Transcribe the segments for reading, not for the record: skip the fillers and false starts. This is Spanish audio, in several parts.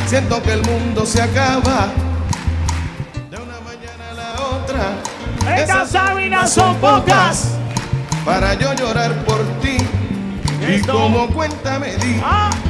Siento que el mundo se acaba de una mañana a la otra. Estas sábanas son pocas para yo llorar por ti. Y como cuenta me di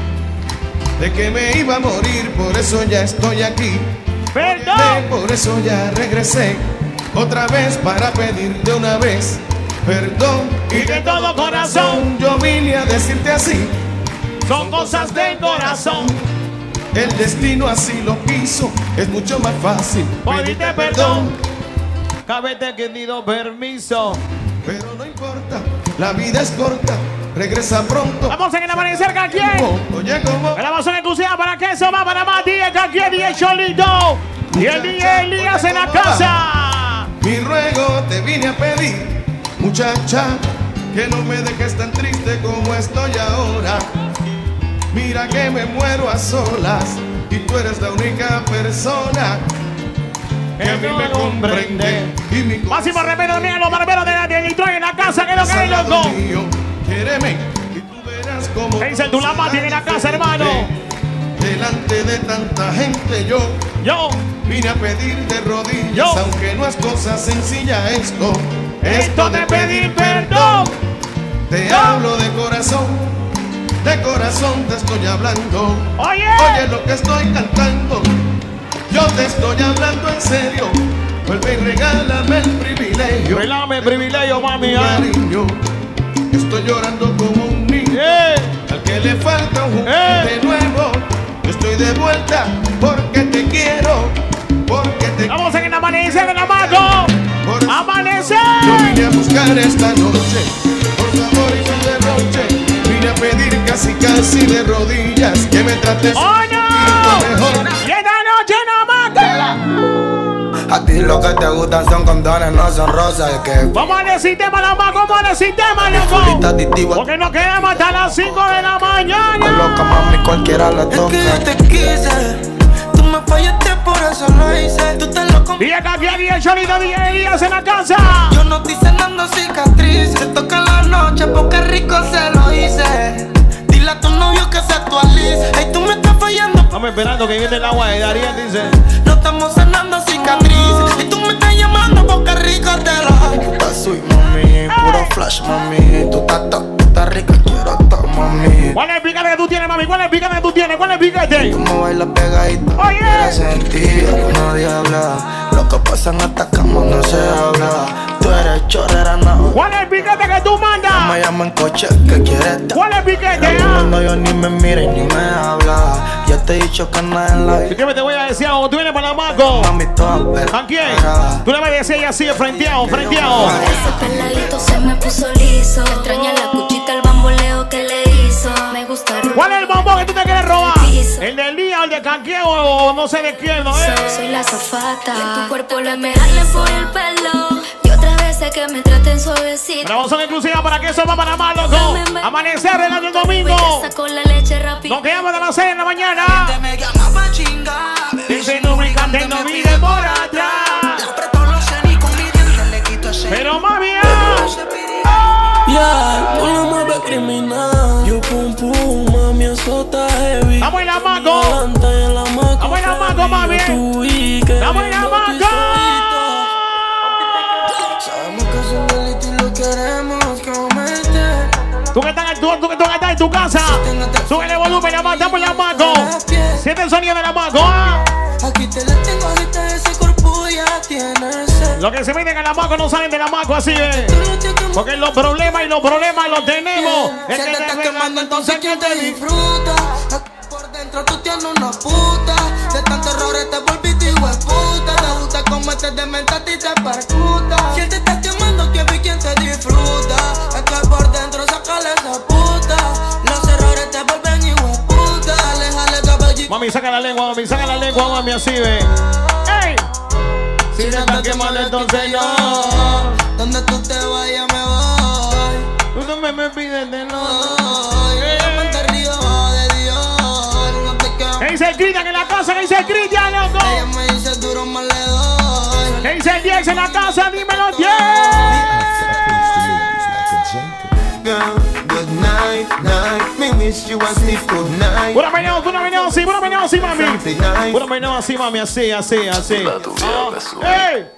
de que me iba a morir, por eso ya estoy aquí. Perdón. Por eso ya regresé otra vez para pedirte una vez perdón. Y de todo corazón yo vine a decirte así. Son cosas del corazón. El destino así lo quiso. Es mucho más fácil pedirte perdón. Cabete que pido permiso. Pero no importa, la vida es corta. Regresa pronto. Vamos en el amanecer, ¿Canquién? Oye, ¿cómo? Grabamos en exclusiva para que eso va para más. DJ Canquién, DJ Cholito. Y el DJ Elías en la casa. Mi ruego te vine a pedir, muchacha, que no me dejes tan triste como estoy ahora. Mira que me muero a solas y tú eres la única persona que a mí me comprende. Máximo Remedio, mira los barberos de Detroit en la casa, que es lo que hay, loco. Quéreme y tú verás como ¿qué dice tu lama tiene en la casa, hermano? Delante de tanta gente yo vine a pedir de rodillas, aunque no es cosa sencilla esto de pedir perdón. Te hablo de corazón te estoy hablando. Oye lo que estoy cantando, yo te estoy hablando en serio. Vuelve y regálame el privilegio. Regálame el privilegio, mami. Cariño, estoy llorando como un niño al que le falta un juguete nuevo. Estoy de vuelta porque te quiero, porque te quiero. Vamos en el amanecer de la mago. ¡Amanecer! Yo vine a buscar esta noche, por favor y su derroche. Vine a pedir casi de rodillas que me trates mejor. Y esta noche no mata. A ti lo que te gustan son condones, no son rosas. Vamos a decir tema, la mago, vamos a decir tema, loco. Porque nos quedamos hasta las 5 de la mañana. Loca, mami, cualquiera le toca. Es que yo te quise, tú me fallaste, por eso lo hice. Tú te lo compraste. Día Canquién, día Cholito, día Elías en la casa. Yo no estoy cenando cicatrices. Te toca en la noche porque rico se lo hice. Dile a tu novio que se actualice. Ay, tú me estás fallando. Estamos esperando que viene el agua de Darien, dice. No estamos cenando cicatrices. Y tú me estás llamando porque rico te lo. Estás sweet, mami, puro flash, mami. Tú estás rica, quiero todo, mami. ¿Cuál es el piquete que tú tienes, mami? ¿Cuál es el piquete que tú tienes? ¿Cuál es el piquete? Como bailas pegadita, quiero sentir nadie habla. Lo que pasa en esta cama no se habla. Tú eres chorrera, no. ¿Cuál es el piquete que tú mandas? No me llaman coche, que quieres dar. ¿Cuál es el piquete? Cuando yo ni me mira y ni me habla. Ya te he dicho que nada en la vida. ¿Qué te voy a decir? Tú vienes para la mago. Mami, toda ¿Canquién? Tú le vas a decir así, frenteado. Ese peladito se me puso liso. Extraña la cuchita, el bamboleo que le hizo. Me gusta. ¿Cuál es el bombón que tú te quieres robar? ¿El del día o el de Canquién o no sé de quién, no es? Soy la zafata. Y tu cuerpo le me jalen por el pelo. Y otras veces que me traten suavecito. Grabamos exclusiva para que eso va para más, loco. Amanecer regalo el domingo. Nos quedamos de las 6 de la mañana. Me llama pa' chingar. Dice lubricante, no mire por atrás. Pero mami, ya, tú lo mueves criminal. Yo pum pum, mami, eso está heavy. Vamos en la mago. Vamos en la mago, mami. Vamos en la mago. Sabemos que es un delito y lo queremos cometer. Tú que estás en tu casa, sube el volumen, la matamos en la mago. Siente el sonido de la mago. Aquí te la tengo, ahorita ese cuerpo ya tiene sed. Los que se meten a la mago no salen de la mago, así es. Porque los problemas los tenemos. Si te estás quemando, entonces ¿quién te disfruta? Por dentro tú tienes una puta. De tantos errores te volviste hijueputa. Te gusta como te dementa a ti te percuta. Si él te está quemando, ¿quién ve quién te disfruta? Es que por dentro sácale esa puta. Los errores te vuelven hijueputa. Aléjale caballito. Mami, saca la lengua, mami, así ve. ¡Ey! Si te estás quemando, entonces no. Donde tú te vayas me voy. Tú no me pides de no. ¿Qué dice el Cristian en la casa? ¿Qué dice el Cristian, loco? Ella me dice duro, más le doy. ¿Qué dice el 10 en la casa? Dímelo, 10. Good night, night. Me wish you a sleep good night. Pura veneno, sí. así, mami. Puro meneo así, mami, así. ¡Ey!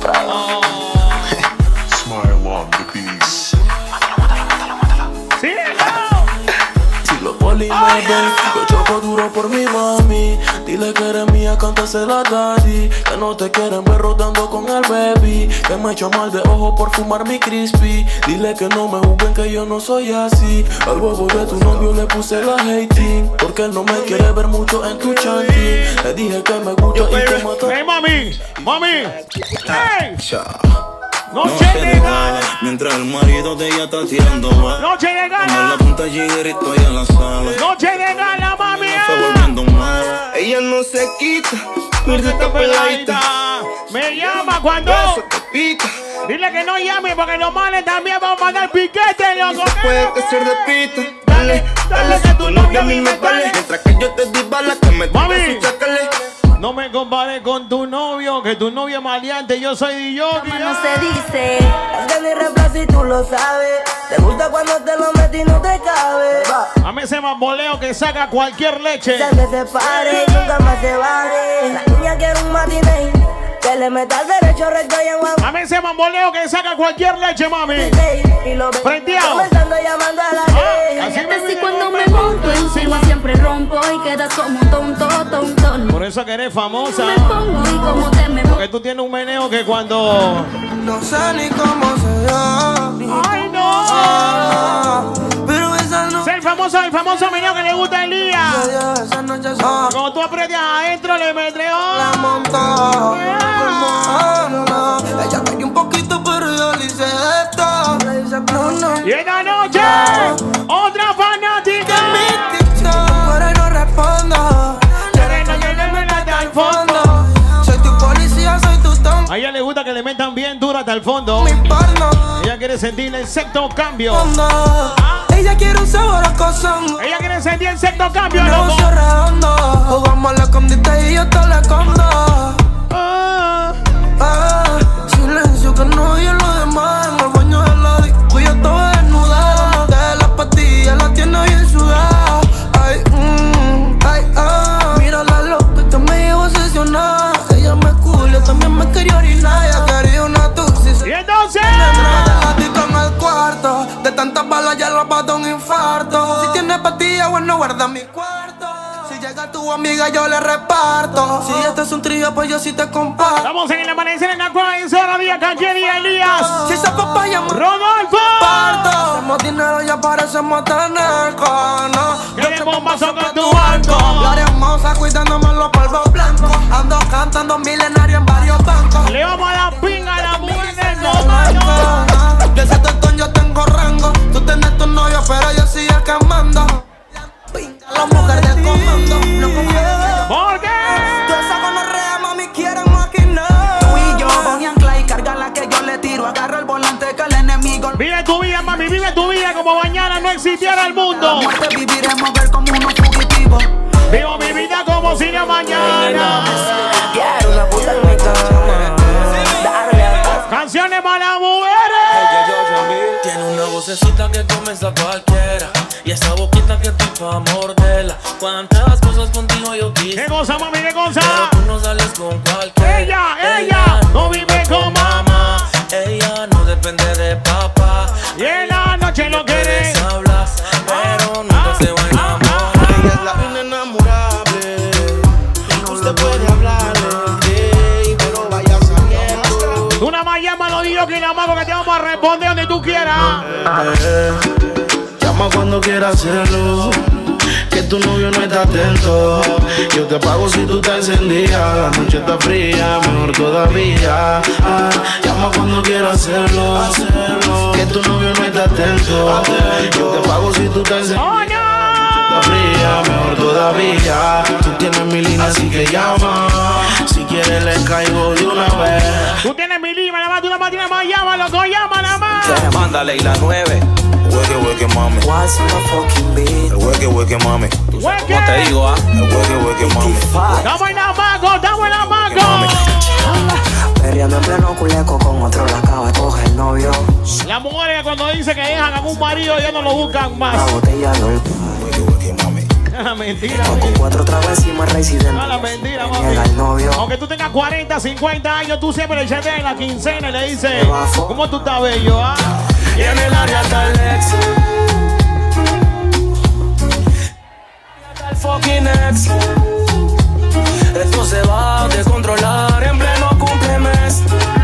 Smile on the beast. ¡Sí, Si los polis me ven, yo choco duro por mi mami. Dile que eres mía, cántasela daddy. Que no te quieren ver rodando con el baby. Que me echo mal de ojo por fumar mi crispy. Dile que no me juzguen, que yo no soy así. Al bobo de tu novio le puse la hating. Porque él no me quiere ver mucho en tu chanty. Le dije que me gusta y que mata. ¡Hey, mami! ¡Hey! Noche de gala. Mientras el marido de ella está tirando mal. Noche de En gala. la punta Jigger y estoy en la sala. Noche de gala, mami. Se volviendo mala. Ella no se quita, Esta peladita me llama cuando eso te pica. dile que no llame porque los males también van a mandar piquete, loco. Puede que se repita. Dale que tu novio a mí me vale. Mientras que yo te di balas, que me Mami. tire su chácale. No me compares con tu novio, que tu novio es maleante, yo soy DJ. No se dice, es que ni reflejo si tú lo sabes. Te gusta cuando te lo meto y no te cabe. A mí ese mamboleo que saca cualquier leche. Se que se pare y nunca más se baje. La niña quiere un matiné, que le meta al derecho recto y en guapo. A mí ese mamboleo que saca cualquier leche, mami. Y lo ven Prendido. comenzando llamando a la ley. Así me Así cuando me monto encima siempre rompo y quedas como tonto. Por eso que eres famosa. Me pongo y como te me Porque tú tienes un meneo que cuando... No sé ni cómo se llama. ¡Ay, no! Pero esa noche. Es el famoso meneo que le gusta a Elías. Esa noche sola. Cuando tú aprietas adentro, le metes... La montó. Ella cayó un poquito, pero yo le hice esto. Y esta noche, otra fanática. Mi TikTok, pero no respondo. Al fondo. Soy tu policía, soy tu tom. A ella le gusta que le metan bien duro hasta el fondo. Mi porno. Ella quiere sentir el sexto cambio. Ella quiere un sabor a cozongo. Ella quiere sentir el sexto cambio, loco. Negocio redondo. Jugamos a la escondite y yo te la escondo. Silencio que no oye lo demás. En el baño de la disco yo estaba desnuda. De las pastillas la tiene bien sudada. Ay, mira la loca que me llevo obsesionada. Ella me culia, también me quería orinar. Ella quería una tuxis. Y entonces, En el cuarto, de tantas balas ya lo va a dar un infarto. Si tienes pastillas, bueno, guarda mi cuarto. Si llega tu amiga, yo le reparto. Si este es un trío, pues yo sí te comparto. estamos en el amanecer en la cueva en Zona Día, Canqueri y Elías. Si esa papaya me Rodolfo. parto, hacemos dinero, ya parecemos tener cono. Queremos un vaso con tu barco. La hermosa cuidándome los polvos blancos. Ando cantando milenario en varios bancos. Le vamos a la pinga a la mujer del comando. Yo ese tostón, yo tengo rango. Tú tienes tu novio, pero yo sigo quemando. La mujer del comando. No confío. ¿Por qué? Tú esa gonorrea, mami, quieren maquinar. Tú y yo, Bonnie and Clyde, carga la que yo le tiro. Agarra el volante que el enemigo. Vive tu vida, mami, vive tu vida como mañana no existiera el mundo. Muerte viviremos ver como unos fugitivos. Vivo mi vida como si no mañana. Quiero una puta en mi cama. Darle a Canciones para las mujeres. Tiene una vocecita que comienza a cualquiera. Y esa boquita que estoy pa' morderla. Cuántas cosas contigo yo quise. ¿Qué cosa, mami? ¿Qué cosa? Pero tú no sales con cualquiera. Ella no vive con mamá. Ella no depende de papá. Y en la noche lo quiere. Hablas, pero nunca se va a enamorar. Ella es la inenamorable. Usted puede hablarle, pero vaya sabiendo. Tú nada más llama, lo digo que nada más porque te vamos a responder donde tú quieras. Llama cuando quieras hacerlo. Que tu novio no está atento. Yo te pago si tú estás encendida. La noche está fría, mejor todavía. Llama cuando quieras hacerlo. Que tu novio no está atento. Yo te pago si tú estás encendida. ¡Oh, no! Está fría, mejor todavía. Tú tienes mi línea, así que llama. Si quieres le caigo de una vez. Tú tienes mi lima, nada más, tú nada más tienes más. Llama, loco, llama nada más. Mándale y la 9. Hueque, hueque, mami. El hueque, hueque, mami. Hueque. ¿Cómo te digo, El hueque, hueque, mami. Estamos en la maco, estamos en la maco. Perreando en pleno culeco con otro la acaba de coger novio. Las mujeres que cuando dicen que dejan a un marido ya no lo buscan más. La botella de Hueque, hueque, mami. La mentira. Con 4 trabas y más residentes. No, la mentira, mami. Llega el novio. Aunque tú tengas 40, 50 años, tú siempre le echaste en la quincena y le dices, ¿cómo tú estás bello, ah? Y en el área está el ex. Está el fucking ex. Esto se va a descontrolar en pleno cumplemes.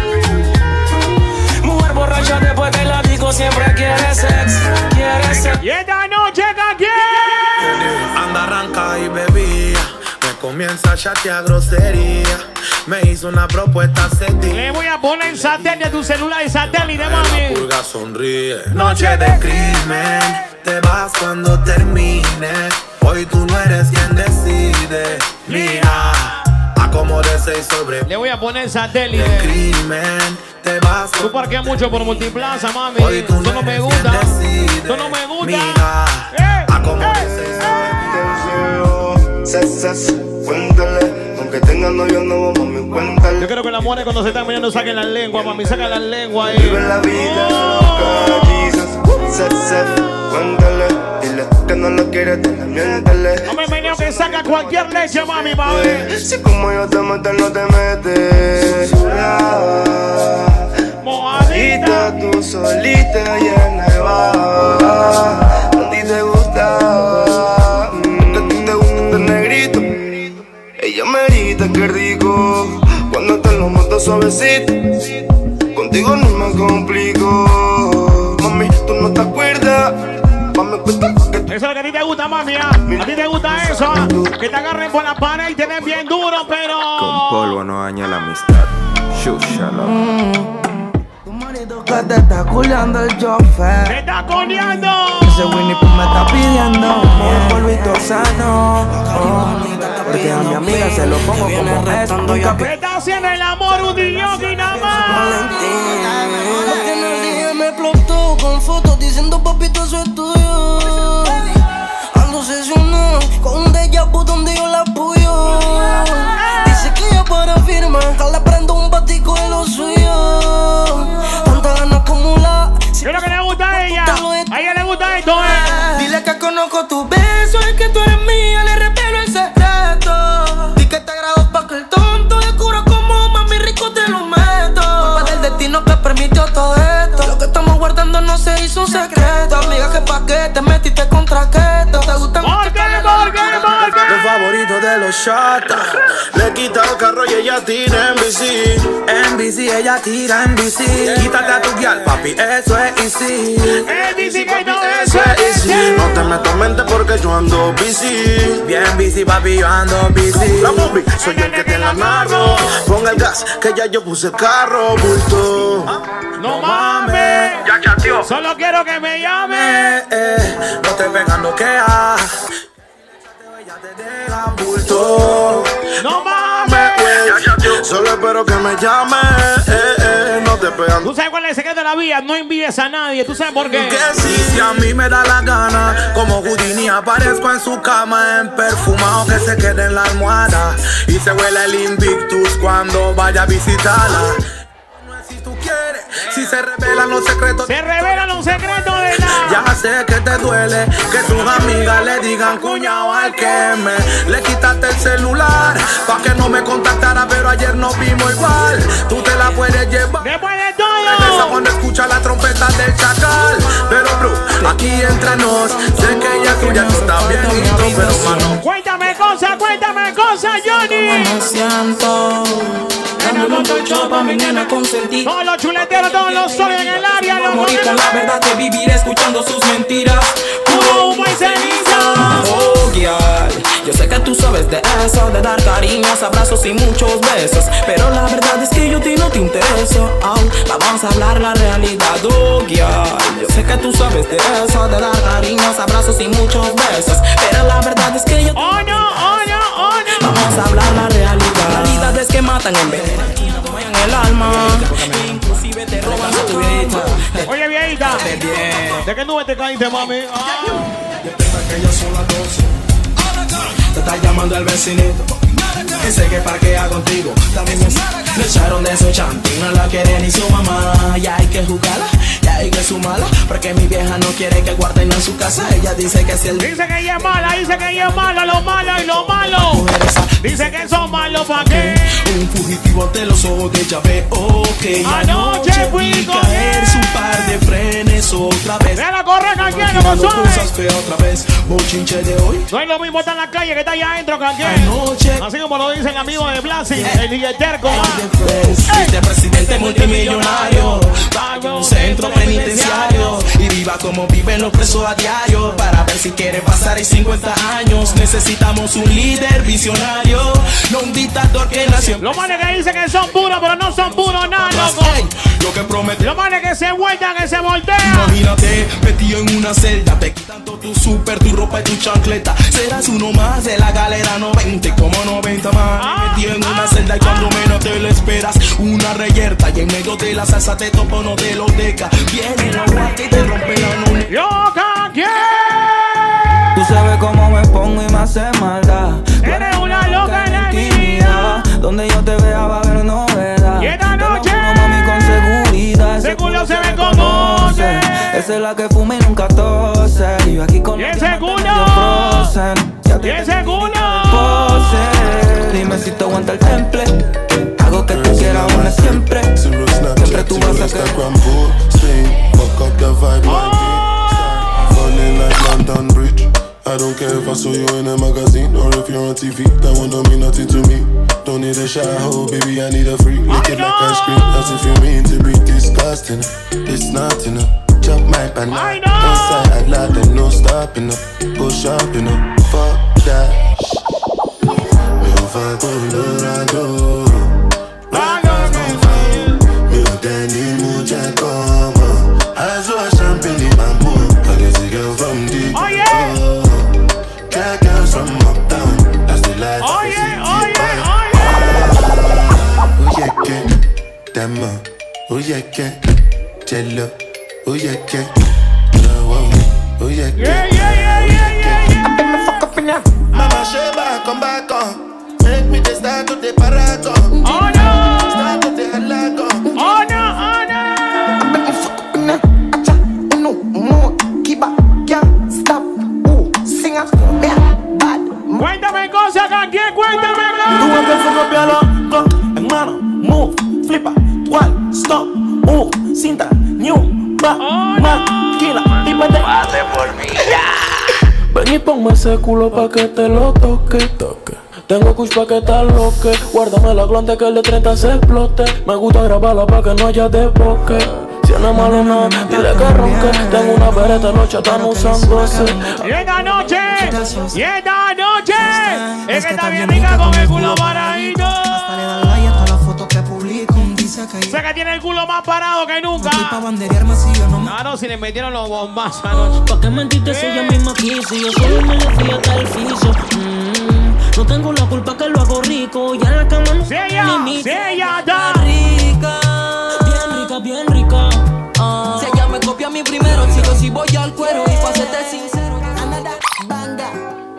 Mujer borracha después de la disco siempre quiere sex. Y esta noche aquí. Anda, arranca y bebía. Me comienza a chatear grosería. Me hizo una propuesta sentí. Le voy a poner satélite a tu celular y satélite, mami. La pulga sonríe. Noche de crimen. Te vas cuando termine. Hoy tú no eres quien decide. Mira, acomode 6 sobre. Le voy a poner satélite. El crimen. Te vas. Tú parqueas mucho por Multiplaza, mami. Hoy tú Eso no me gusta. Eso no me gusta. Mira, acomode 6 sobre. Cuéntale, aunque tenga novio no, mami, cuéntale. Yo creo que las mujeres cuando se están mirando saquen la lengua, mami, sacan la lengua ahí. Vive la vida loca, Jesus. Cuéntale, dile que no lo quieres, te la miéntale. Hombre, meneo que saca cualquier leche, mami, pa' ver. Si como yo te meto, no te metes. Mojadita, tú solita y en el bar. A ti te gustaba, que a ti te gusta el negrito. Ella me grita que rico cuando te lo monto suavecito. Contigo no me complico. Mami, tú no te acuerdas. Mami, cuenta que eso es lo que a ti te gusta, mami. A ti te gusta eso. Que te agarren por la pared y te den bien duro, pero. Con polvo no daña la amistad. Shushala. Tu marido que te está culiando el chofer. ¡Te está coleando! Ese Winnie Pooh me está pidiendo un polvito sano. Porque a mi amiga se lo pongo como esto. ¡Te está haciendo el amor un yogi nada más! Porque en el día me explotó con fotos diciendo papito eso es tuyo. Ando obsesionado con un déjà vu donde yo la apoyo. Dice que ella para firmar, que le prendo un batico de lo suyo. Tanta ganas como la. ¿Qué es lo que le gusta a ella? A ella le gusta esto, Dile que conozco tu beso, es que tú eres mía, le revelo el secreto. Di que te agrado pa' que el tonto descubra como mami rico te lo meto. Culpa del destino que permitió todo esto. Lo que estamos guardando no se hizo un secreto. Amiga, que pa' qué te metiste contra keto. Te gustan ¿Por qué? Los favoritos de los chatas. Le quita el carro y ella tira en bici. En bici ella tira en bici. Quítate a tu guial, papi, eso es easy. Bici que no Eso es easy. No te meto en mente porque yo ando bici. Bien bici, papi, yo ando bici. La movie, soy el que te la narro. Ponga el gas, que ya yo puse el carro, bulto. No mames. Ya chateó. Solo quiero que me llame. No te pegando que ya te deja bulto. No mames. Solo espero que me llame. No te pegan. ¿Tú sabes cuál es el secreto de la vida? No envíes a nadie. ¿Tú sabes por qué? Que sí, si a mí me da la gana, como Houdini aparezco en su cama, en perfumado que se quede en la almohada y se huele el Invictus cuando vaya a visitarla. Si tú quieres, si se revelan los secretos. Se revelan los secretos de la. Ya sé que te duele que tus amigas le digan cuñado al que le quitaste el celular pa' que no me contactara, pero ayer nos vimos igual. Tú te la puedes llevar. Después de Regresa todo. cuando escucha la trompeta del chacal. Pero bro, aquí entre nos, sé que ella es tuya, tú también intro, pero mano. Cuéntame cosas, Johnny. Me siento ganando el show pa' mi nena consentida. Todos los chuleteros, todos los soles en el área. Los Morir con la verdad de vivir escuchando sus mentiras. puro humo y ceniza. Oh, girl, yo sé que tú sabes de eso, de dar cariños, abrazos y muchos besos, pero la verdad es que yo a ti no te intereso. Vamos a hablar la realidad, oh, girl. Yo sé que tú sabes de eso, de dar cariños, abrazos y muchos besos, pero la verdad es que yo Oh no. Vamos a hablar la realidad. Realidades que matan en vez en el alma. Inclusive te roban tu vida. Oye, viejita, ¿de qué nube te caíste, mami? Que ya son las 12. Te está llamando el vecinito. Dice que parquea contigo, también le echaron de su champín, no la quiere ni su mamá. Ya hay que jugarla, ya hay que sumarla, porque mi vieja no quiere que guarden en su casa. Ella dice que si el... Dice que ella es mala, dice que ella es mala, lo malo y lo malo. Dice que son malos, ¿pa' qué? Un fugitivo ante los ojos de ella veo que anoche fui con caer su par de frenes otra vez. Deja correr, Canquén, no sabes. Otra vez, bochinche de hoy. No es lo mismo estar en la calle que está allá adentro, Canquén. Así como lo dice el amigo de Blasi, el DJ Terco. Este presidente multimillonario, un centro penitenciario y viva como viven los presos a diario. Para ver si quiere pasar en 50 años, necesitamos un líder visionario, no un dictador que nació. Lo malo es que dicen que son puros, pero no son puros nada, loco. Lo que promete. Lo malo es que se vueltan, que se voltean. Imagínate, metido en una celda, te quitan todo tu súper, tu ropa y tu chancleta. Serás uno más de la galera 90, como 90 más. Metido en una celda y cuando menos te lo esperas, una reyerta y en medio de la salsa te topo, no te lo deca. Viene la guardia y te rompe la nube. Yo, Canquén. Tú sabes cómo me pongo y me hace maldad. Eres una loca en la vida. Donde yo te vea va a haber novedad. Y esta noche, mami, con seguridad. ese culo se ve como ese. Esa es la que fuma y nunca tose. Y yo aquí con ese culo. Y ese culo. Pose. Dime si te aguanta el temple. Hago que tú quieras una siempre. Siempre tú vas a querer. Fuck up the vibe like it. Falling like London Bridge. I don't care if I saw you in a magazine or if you're on TV. That one don't mean nothing to me. Don't need a shower, baby, I need a free. Lick it like ice cream, as if you mean to be disgusting. It's not enough. Chop my banana inside, I lie, then no stopping up. Go shopping up, fuck that. Me fa Colorado. Me uteni mucha como. I saw a champagne in my book. I guess a girl from the girls from uptown. That's the life. Oh yeah. Oh yeah, que Dama. Oh yeah, que Jello. Oh yeah, que oh yeah, que Yeah. Been me fuck up in ya. Mama Sheba, come back on. Make me the start to the paragon. Oh no. Start to the halagon. Oh no. Been me fuck up in ya. Acha, uno, more. Kiba, can't stop. Ooh, singer, bad. Cuéntame cosas, Canquén, cuéntame. Tú ves que fuego pialo, hermano, move, flipa, one, stop, cinta, new, maquila, dímete. Pase por mí. Ven y ponme ese culo pa' que te lo toque. Tengo kush pa' que te aloque. Guárdame la glande que el de 30 se explote. Me gusta grabarla pa' que no haya desboque. Si no es malo, no, dile que ronque. Tengo una vereta, los están usándose. Y esta noche, es que está bien rica con el culo paradito. Hasta le da like a todas las fotos que publico. Dice que Sé que tiene el culo más parado que nunca. estoy pa' banderearme si yo no me... Claro, si le metieron los bombazos anoche. ¿Pa' qué mentiste si ella misma quiso? Yo solo me le fui hasta el piso. No tengo la culpa que lo hago rico. Ya en la cama no Si ella da. rica. Bien rica. Si ella me copia a mí primero, si yo sí voy al cuero. Y pa' serte sincero, Another banga.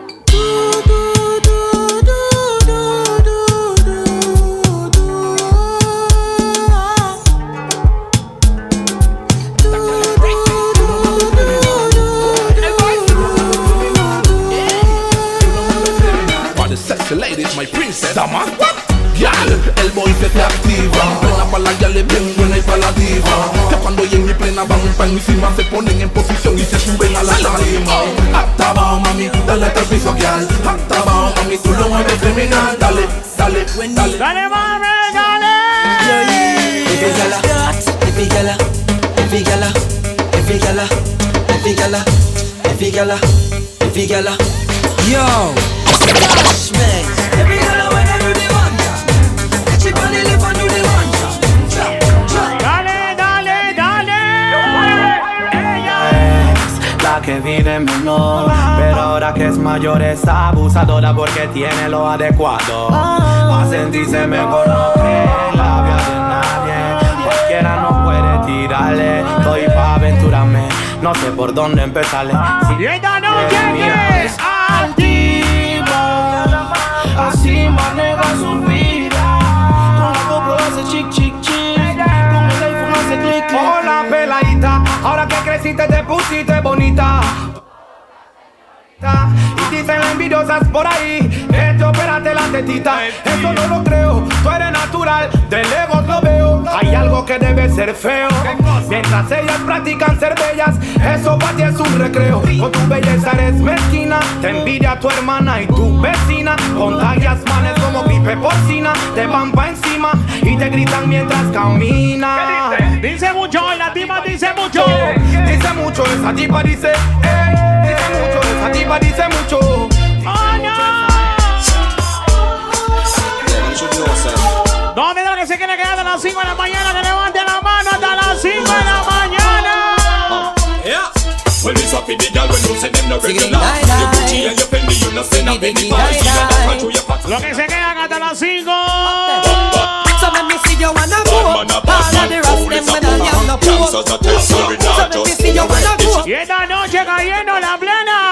Sexy ladies, my princess. Dama, Yal, el boy se te activa. Plena pa' la yale, bien buena y pa' la diva. Que cuando y en mi plena van pa' encima, se ponen en posición y se suben a la tarima. Hasta abajo, mami, dale hasta el piso, Yal. Hasta abajo, mami, tú lo mueves criminal. Dale, dale, dale. Dale, mami, dale. Yo. Gosh, man. Every girl I wanna do the one job. She on the lip and do the one job. Dale, dale, dale. Es la que vive menor, pero ahora que es mayor es abusadora porque tiene lo adecuado. Va a sentirse mejor, no cree en la vida de nadie. Cualquiera no puede tirarle, estoy pa' aventurarme, no sé por dónde empezarle. Y esta noche es activa, así maneja te pusiste bonita. Y dicen las envidiosas por ahí que te operaste la tetita. Eso no lo creo, tú eres natural, de lejos lo veo. Hay algo que debe ser feo. Mientras ellas practican ser bellas, eso para ti es un recreo. Con tu belleza eres mezquina, te envidia tu hermana y tu vecina. Contagias manes como gripe porcina, te van pa' encima y te gritan mientras caminas. Dice mucho, la tipa dice mucho. Dice mucho, esa tipa dice, dice mucho, esa tipa dice mucho. ¡Oh, no! ¿Dónde es lo que se quiere quedar a las 5 de la mañana? Que levante la mano hasta las 5 de la mañana. Well, it's up in the girl when you say them no regular. You Gucci and you Fendi, you no send up any party. Lo que se quedan hasta las 5. So let me see you wanna go. All of the rest them when I am no poor. So let me see you wanna go. Y esta noche cayendo la plena.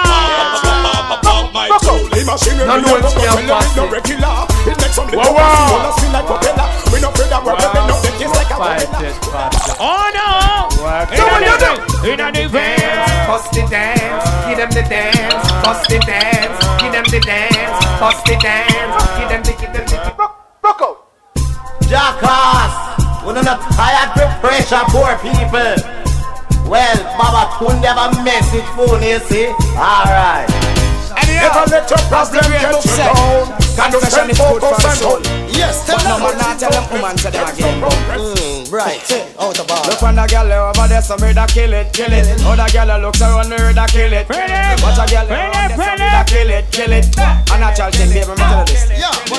No know it's no regular. It makes some little ones feel like propeller. We no afraid that we're ripping up the kids like a propeller. Oh no! In a defense. Bust the dance, give them the dance. Bust the dance, give them the dance. Bust the dance, give them the rock out. Jackass, we're not tired to pressure poor people. Well, Baba Tunde have a message for you, see? Alright. Never let your problem get you down. Confession is good for the soul. Yes, but no man not tell them woman to them again. Right, out of all. Look on the girl over there, some murder kill it, kill it. Other girl looks around murder kill it. Watch a girl around there, some murder kill it, kill it. A natural thing, baby, me tell you this.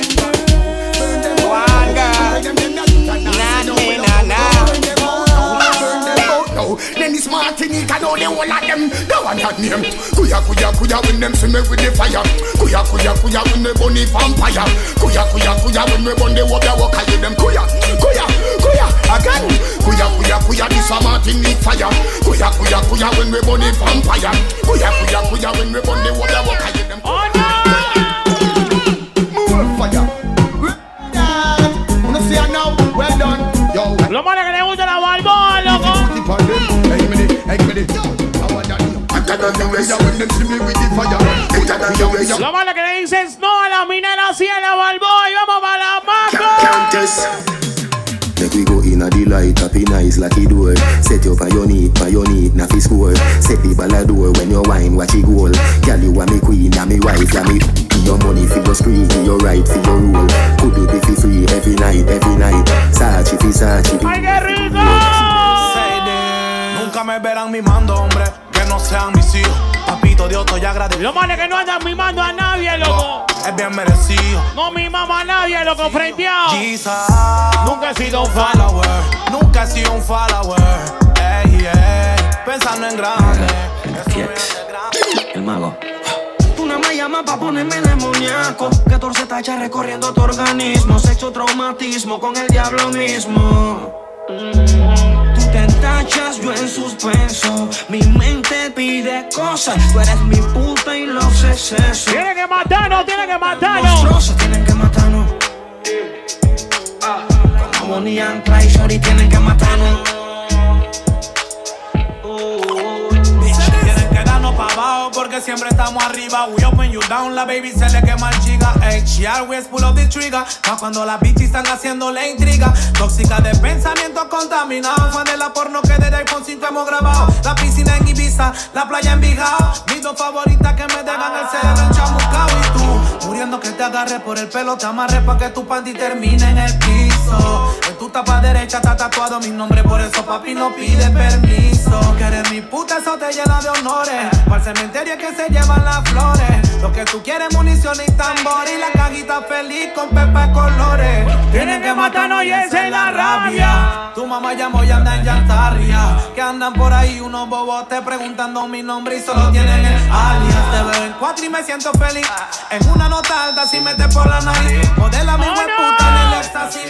One girl, not me, nah. Then this Martinique and all the whole of them. That one that name. Kuya kuya kuya when them see me with the fire. Kuya kuya kuya when they burn the vampire. Kuya kuya kuya when we burn the wobble walk. I hear them kuya kuya kuya again. Kuya kuya kuya this a Martinique fire. Kuya kuya kuya when we burn the vampire. Kuya kuya kuya when we burn the wobble walk. I hear them. Oh no! More fire. Wanna see her now? Well done. Yo. Lo malo que le gusta la Balboa, loco. Lo malo que le dices no a la minera, sí a la Balboa y vamos para la Maco. Make we go in a delight, happy nice lucky door. Set you on your need, na fi score. Set the ball a door when you wine, watch it goal. Girl, you are me queen, and me wife, and me. Your money for your spree, your right for your rule. Could do be free every night. Sachi fi Sachi. ¡Ay, qué rico! Nunca me verán mimando, hombre, que no sean mis hijos. Papito Dios, estoy agradecido. Lo malo es que no andan mimando a nadie, loco. Es bien merecido. No mimamos a nadie, loco, frenteado. Jesus. Nunca he sido un follower. Nunca he sido un follower. Ey, pensando en grande. El mago. Tú no me llamas pa' ponerme demoníaco. 14 tachas recorriendo tu organismo. Sexo traumatismo con el diablo mismo. Tú te tachas, yo en suspenso. Mi mente pide cosas. Tú eres mi puta y los excesos. Tienen que matarnos. Monstruosos tienen que matarnos. Como Bonnie and Clyde, shorty tienen que matarnos. Tienen que darnos pa' abajo porque siempre estamos arriba. We open you down, la baby se le quema el chiga. Ey, she always pull up the trigger. Más cuando las bitches están haciéndole intriga. Tóxica de pensamientos contaminados. Fan de la porno que desde iPhone 5 hemos grabado. La piscina en Ibiza, la playa en Bijao. Mis dos favoritas que me dejan el cerebro enchamucao. Y tú, muriendo que te agarre por el pelo. Te amarre pa' que tu panty termine en el piso. En tu tapa derecha está tatuado mi nombre. Por eso papi no pide permiso. Que eres mi puta, eso te llena de honores. Para el cementerio que se llevan las flores. Lo que tú quieres, munición y tambor. Y la cajita feliz con pepa colores. Tienen que matarnos y esa es la rabia. Tu mamá llamó y anda en llantarria. Que andan por ahí unos bobotes preguntando mi nombre y solo tienen el alias. Te veo en 4 y me siento feliz. En una nota alta si metes por la nariz. Modela mi buen puta en el éxtasis.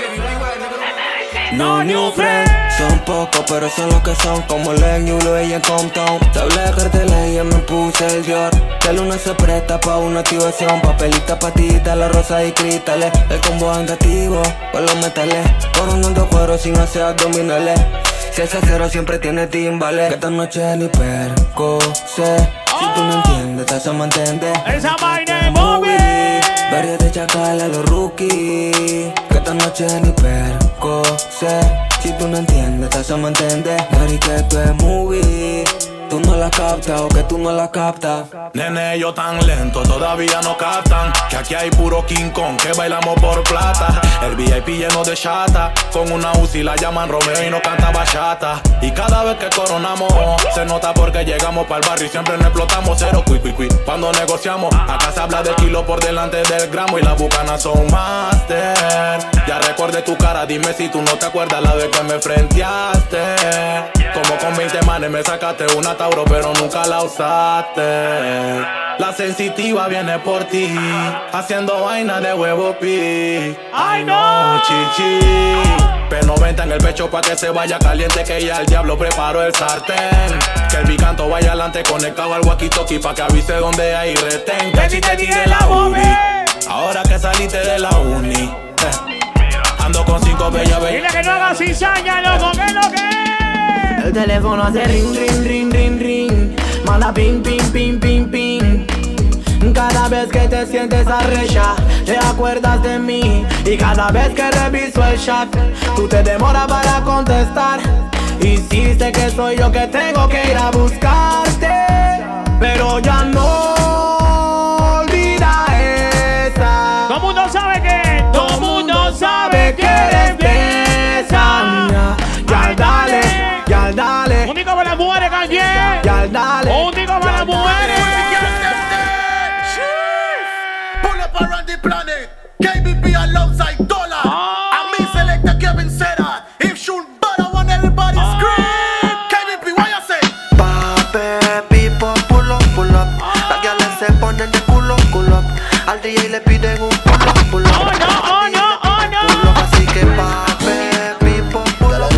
No new friend. Son pocos pero son los que son. Como Len y Ulo y en Compton. Te hablé de carteles y ya me puse el Dior. La luna se presta pa' una activación. Papelita, patita, la rosa y cristales. El combo andativo con los metales. Coronando cuero sin hacer abdominales. Si ese cero siempre tiene timbales. Que esta noche ni perco sé. Si tú no entiendes, te hacemos entender. Esa vaina es movie. Varias de chacal a los rookies. Que esta noche ni perco sé. Si tú no entiendes, te hacemos entender. Dari que esto es movie. Tú no la captas o que tú no la captas. Nene, yo tan lento, todavía no captan que aquí hay puro King Kong, que bailamos por plata. El VIP lleno de chata, con una UCI la llaman Romeo y no canta bachata. Y cada vez que coronamos, se nota porque llegamos pa'l barrio y siempre nos explotamos. Cero cui. Cuando negociamos, acá se habla de kilo por delante del gramo y las bucanas son master. Ya recordé tu cara, dime si tú no te acuerdas la vez que me frenteaste. Como con 20 manes me sacaste una Tauro, pero nunca la usaste. La sensitiva viene por ti, haciendo vaina de huevo pi. ¡Ay, no! Chichi. P90 en el pecho pa' que se vaya caliente, que ya el diablo preparó el sartén. Que el picanto vaya adelante conectado al walkie-talkie pa' que avise donde hay retén. Que si te tiré la uni, ahora que saliste de la uni. Ando con 5 bellas. Dile que no hagas cizaña, loco, que lo que es. El teléfono hace ring. Manda ping. Cada vez que te sientes arrecha, te acuerdas de mí. Y cada vez que reviso el chat, tú te demoras para contestar. Y sí sé que soy yo que tengo que ir a buscarte, pero ya no olvida esa. Todo mundo sabe que, todo mundo sabe que eres besa. Ya dale. Único para las mujeres, Kanye. Ya dale. Único para las mujeres. Pull up around the planet. KBP alongside Dollar. And me selector Kevin Serra. If shoot but I want everybody scream. KBP, what you say? Pape, people, pull up. Las gales se ponen de culo. Al DJ le piden un pull up. Oh no. Así que pape, people, pull up.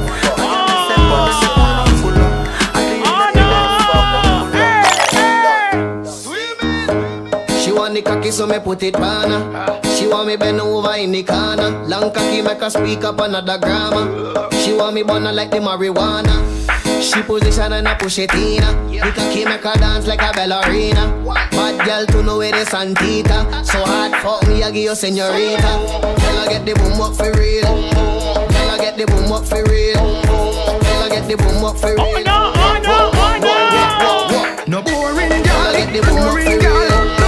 The cocky so me put it on her. She want me bend over in the corner. Long cocky make her speak up another grammar. She want me burn like the marijuana. She position and I push it in her. The cocky make her dance like a ballerina. Bad girl to know where the Santita. So hard fuck me I give you señorita. Girl I get the boom up for real. Girl I get the boom up for real. Girl I get the boom up for real. Oh no. No boring girl. I get the boom up for real.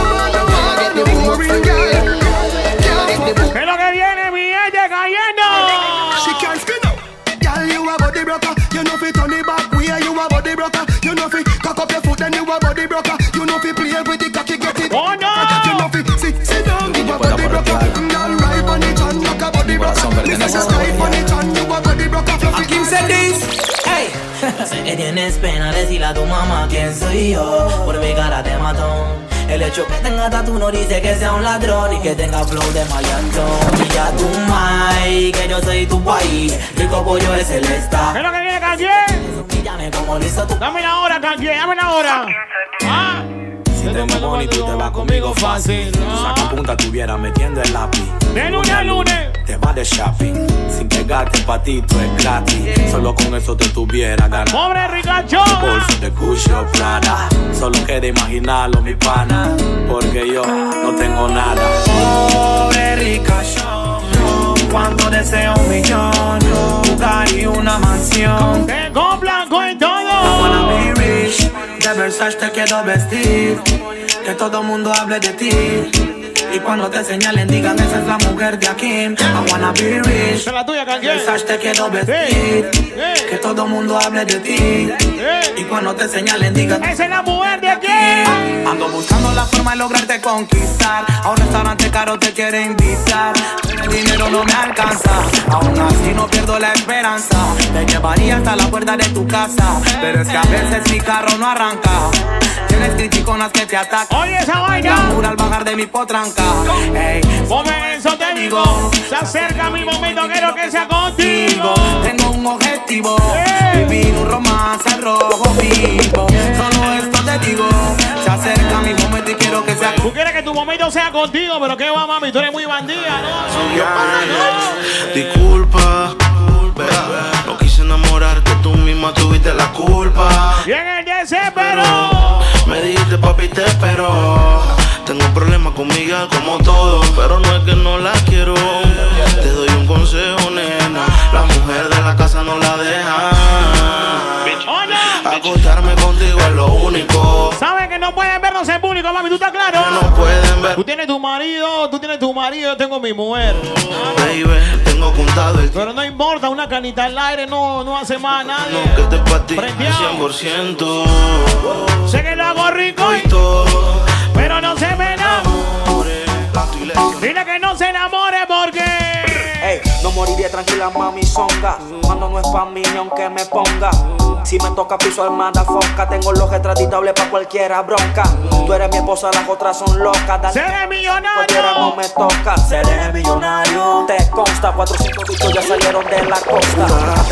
Que lo que viene, mi gente cayendo. She can't spin up. Girl, you a body broker. You know fi turn it back way. You a body broker. You know fi cock up your foot then you a body broker. You know fi play with the cocky get it. Oh no. You know fi sit down. You a body broker. Girl, ride on it and knock a body broker. This is life on it and you a body broker. ¿A quién se dice? Hey. Sé que tienes pena decirle a tu mamá quién soy yo. Por mi cara te mató. El hecho que tenga tatu no dice que sea un ladrón y que tenga flow de maleantón. Y ya tu mai, que yo soy tu país. Rico pollo es el esta. ¿Qué es lo que viene, Kanye? Llame como listo tu. Dame la hora, Kanye, dame la hora. Ah. Si te me y tú te vas conmigo fácil. Saca punta tuviera metiendo el lápiz. De lunes a lunes. Te vas de shopping. Sin pegarte patito es gratis. Solo con eso te tuviera ganas. Pobre ricachón. Bolso de Gucci o Prada. Solo queda imaginarlo, mi pana. Porque yo no tengo nada. Pobre ricachón. Cuando deseo un millón. Buscar y una mansión. Tengo blanco en todo. I wanna be rich. De Versace te quiero vestir. Que todo mundo hable de ti. Y cuando te señalen digan esa es la mujer de aquí. I wanna be rich. Esa es la tuya, Kanye. Versace te quiero vestir. Que todo mundo hable de ti. Y cuando te señalen digan esa es la mujer de aquí. Ando buscando la forma de lograrte conquistar. A un restaurante caro te quiere invitar. El dinero no me alcanza. Aún así no pierdo la esperanza. Te llevaría hasta la puerta de tu casa. Pero es que a veces mi carro no arranca. Tienes criticonas que te atacan. Oye esa vaina. Al bajar de mi potranca. Hey, por eso te digo, se acerca mi momento, quiero que sea contigo. Tengo un objetivo, vivir un romance rojo vivo. Solo esto te digo, se acerca mi momento y quiero que sea. Tú quieres que tu momento sea contigo, pero qué va, mami, tú eres muy bandida, ¿no? Disculpa, no quise enamorarte culpa. Y en el desespero me dijiste papi te espero. Tengo problemas con Miguel como todo, pero no es que no la quiero. Te doy un consejo, nena. La mujer de la casa no la deja. Acostarme contigo es lo único. Saben que no pueden vernos en público, mami, ¿tú estás claro? Que no pueden ver. Tú tienes tu marido, yo tengo mi mujer. Baby, tengo contado el... Pero no importa, una canita al aire no hace más a nadie. No, que te pa' ti, Prendió. 100%. Sé que lo hago rico y todo, pero no se me enamore. Dile que no se enamore porque... Ey, no moriré tranquila, mami, zonga. Cuando no es pa' mí, ni aunque me ponga. Si me toca piso armada foca, tengo los extraditables pa' cualquiera bronca. Tú eres mi esposa, las otras son locas. Seré millonario. Cualquiera no me toca, seré millonario. Te consta, 4 o 5 bichos ya salieron de la costa.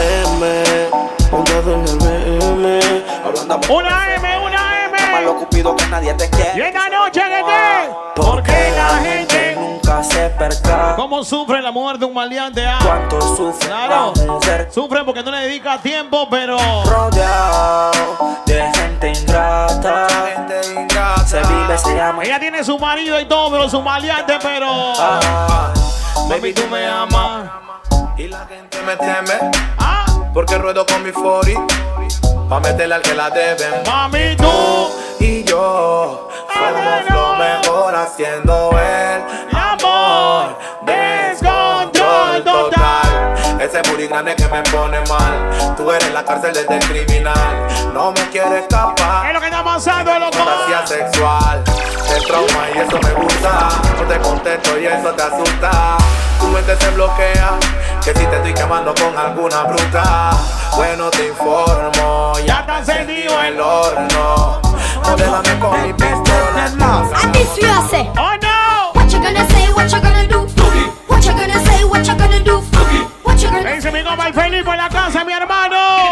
Una M. Malo cupido que nadie te quiere. Y esta noche que te... Porque la gente nunca se percata. ¿Cómo sufre la mujer de un maleante? ¿Cuánto sufre? Claro, sufre porque no le dedica tiempo, pero... Rodeado de gente ingrata. Se vive, se llama. Ella tiene su marido y todo, pero su maleante, pero... Baby, tú me amas. Y la gente me teme. Ah. Porque ruedo con mi 40. Pa' meterle al que la deben. Mami, tú y yo somos lo mejor haciendo el amor. Descontrol total. Ese booty grande que me pone mal. Tú eres la cárcel del criminal. No me quiero escapar. Es lo que está pasando, loco. Fantasía sexual. Te trauma y eso me gusta. No te contesto y eso te asusta. Tu mente se bloquea. Que si te estoy quemando con alguna bruta. Bueno, te informo. Ya está encendido el horno. Déjame con mi pistola. I miss you, I say. Oh no. What you gonna say? What you gonna do? What you gonna say? What you gonna do? What you gonna do? Dice mi compa el Felipe en la casa, mi hermano.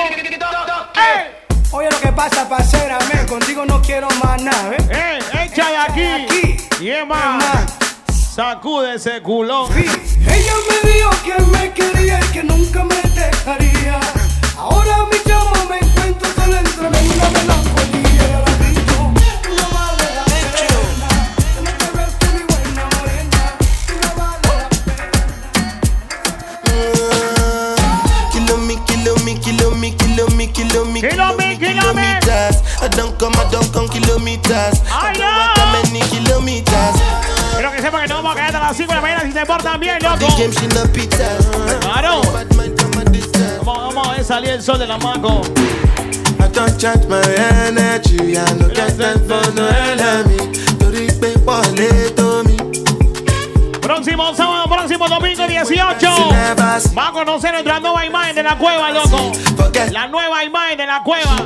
Oye, lo que pasa, parcera, contigo no quiero más nada, Echa de aquí. Y es más, sacude ese culón. Sí. Ella me dijo que me quería y que nunca me dejaría. Ahora mi chamo me encuentro solo entre mí una melancolía. Kilometers. I don't come kilometers. I don't walk how many kilometers. Pero que sepa que no vamos a caer hasta las 5 de la mañana si se portan bien, loco. Claro. Vamos a ver salir el sol de la maco. I don't charge my energy. I no get time for no enemy. To reach me, to me. Próximo sábado, próximo domingo 18. Va a conocer nuestra nueva imagen de la cueva, loco. La nueva imagen de la cueva.